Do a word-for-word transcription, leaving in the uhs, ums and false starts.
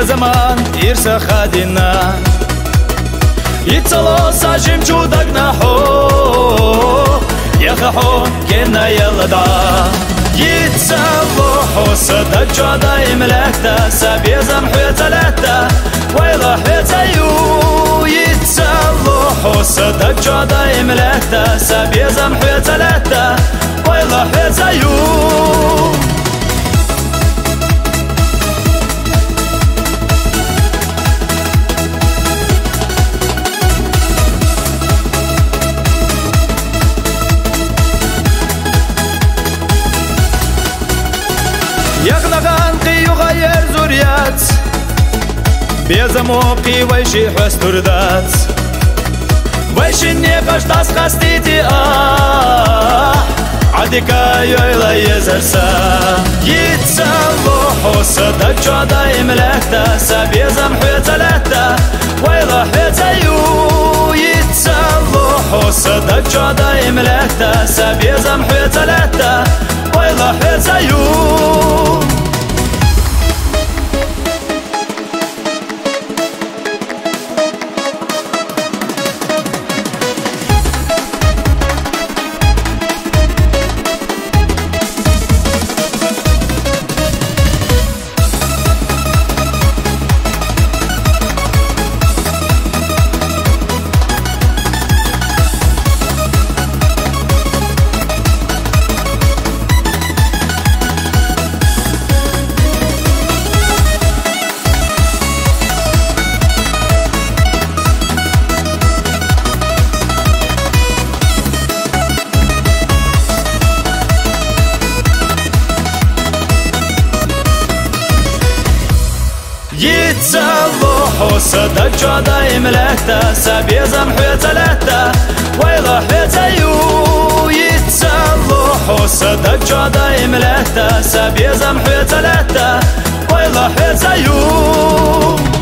بزمان إرسا خادنا يتصلو ساجم جودك نحو يخحو كنا يلدع يتصلو حصدك جودا إملاكتا سبيزم حيطة لتا ويلا حيطة يو يتصلو حصدك جودا إملاكتا سبيزم حيطة لتا ويلا حيطة يو يغلغان قي يغير زوريات بيزموقي ويشي حستردات ويشي النقاش تاس خستيتي آه عديكا يويلا يزرسا يتسالو حصدك جودا إملاكتا سبيزم حيطة لتا ويلا حيطة يو يتسالو حصدك جودا إملاكتا سبيزم حيطة لتا ويلا حيطة يو يتسالو حصدك جودا إملاكتا سبيزم حيطة لتا ويلا حيطة يو يتسالو حصدك جودا إملاكتا سبيزم حيطة لتا ويلا حيطة يو